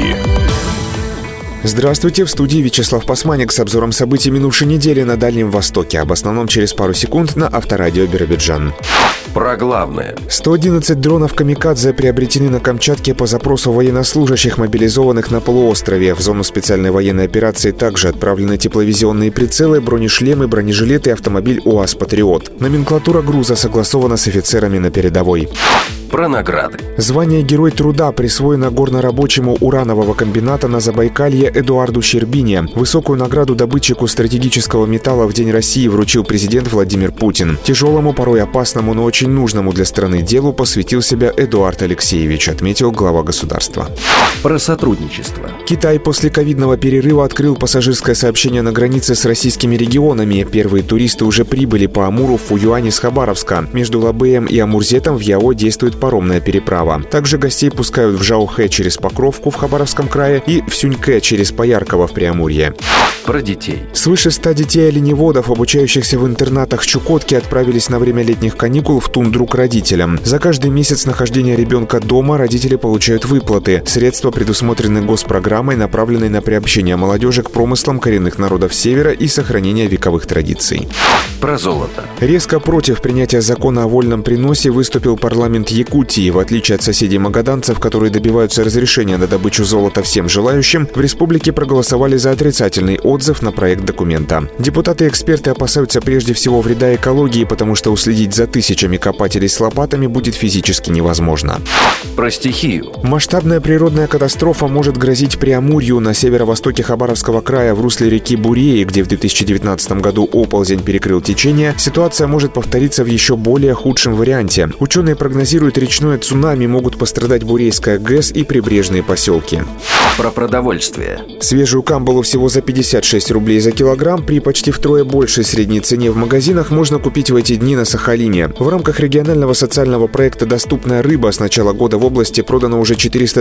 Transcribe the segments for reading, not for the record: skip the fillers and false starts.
Новости. Здравствуйте, в студии Вячеслав Пасманик с обзором событий минувшей недели на Дальнем Востоке. Об основном через пару секунд на Авторадио Биробиджан. Про главное. 111 дронов «Камикадзе» приобретены на Камчатке по запросу военнослужащих, мобилизованных на полуострове. В зону специальной военной операции также отправлены тепловизионные прицелы, бронешлемы, бронежилеты и автомобиль УАЗ «Патриот». Номенклатура груза согласована с офицерами на передовой. Про награды. Звание «Герой труда» присвоено горнорабочему уранового комбината на Забайкалье Эдуарду Щербине. Высокую награду добытчику стратегического металла в День России вручил президент Владимир Путин. Тяжелому, порой опасному, но очень нужному для страны делу посвятил себя Эдуард Алексеевич, отметил глава государства. Про сотрудничество. Китай после ковидного перерыва открыл пассажирское сообщение на границе с российскими регионами. Первые туристы уже прибыли по Амуру в Фуюань из Хабаровска. Между Лабэем и Амурзетом в Яо действует паромная переправа. Также гостей пускают в Жаохэ через Покровку в Хабаровском крае и в Сюнькэ через Поярково в Преамурье. Про детей. Свыше 100 детей-оленеводов, обучающихся в интернатах Чукотки, отправились на время летних каникул в тундру к родителям. За каждый месяц нахождения ребенка дома родители получают выплаты. Средства предусмотрены госпрограммой, направленной на приобщение молодежи к промыслам коренных народов Севера и сохранение вековых традиций. Про золото. Резко против принятия закона о вольном приносе выступил парламент Якутии. В отличие от соседей магаданцев, которые добиваются разрешения на добычу золота всем желающим, в республике проголосовали за отрицательный отзыв на проект документа. Депутаты и эксперты опасаются прежде всего вреда экологии, потому что уследить за тысячами копателей с лопатами будет физически невозможно. Про стихию. Масштабная природная катастрофа может грозить Преамурью на северо-востоке Хабаровского края в русле реки Буреи, где в 2019 году оползень перекрыл течение. Ситуация может повториться в еще более худшем варианте. Ученые прогнозируют, речное цунами, могут пострадать Бурейская ГЭС и прибрежные поселки. Про продовольствие. Свежую камбалу всего за 56 рублей за килограмм при почти втрое большей средней цене в магазинах можно купить в эти дни на Сахалине. В рамках регионального социального проекта «Доступная рыба» с начала года в области продано уже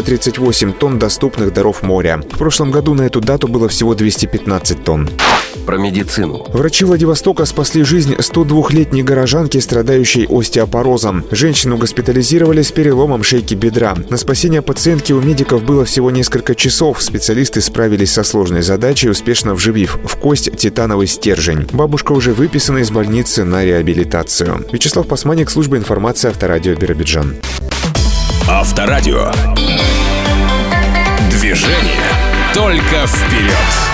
438 тонн доступных даров моря. В прошлом году на эту дату было всего 215 тонн. Про медицину. Врачи Владивостока спасли жизнь 102-летней горожанки, страдающей остеопорозом. Женщину госпитализировали с переломом шейки бедра. На спасение пациентки у медиков было всего несколько часов. Специалисты справились со сложной задачей, успешно вживив в кость титановый стержень. Бабушка уже выписана из больницы на реабилитацию. Вячеслав Пасманик, служба информации Авторадио Биробиджан. Авторадио. Движение только вперед.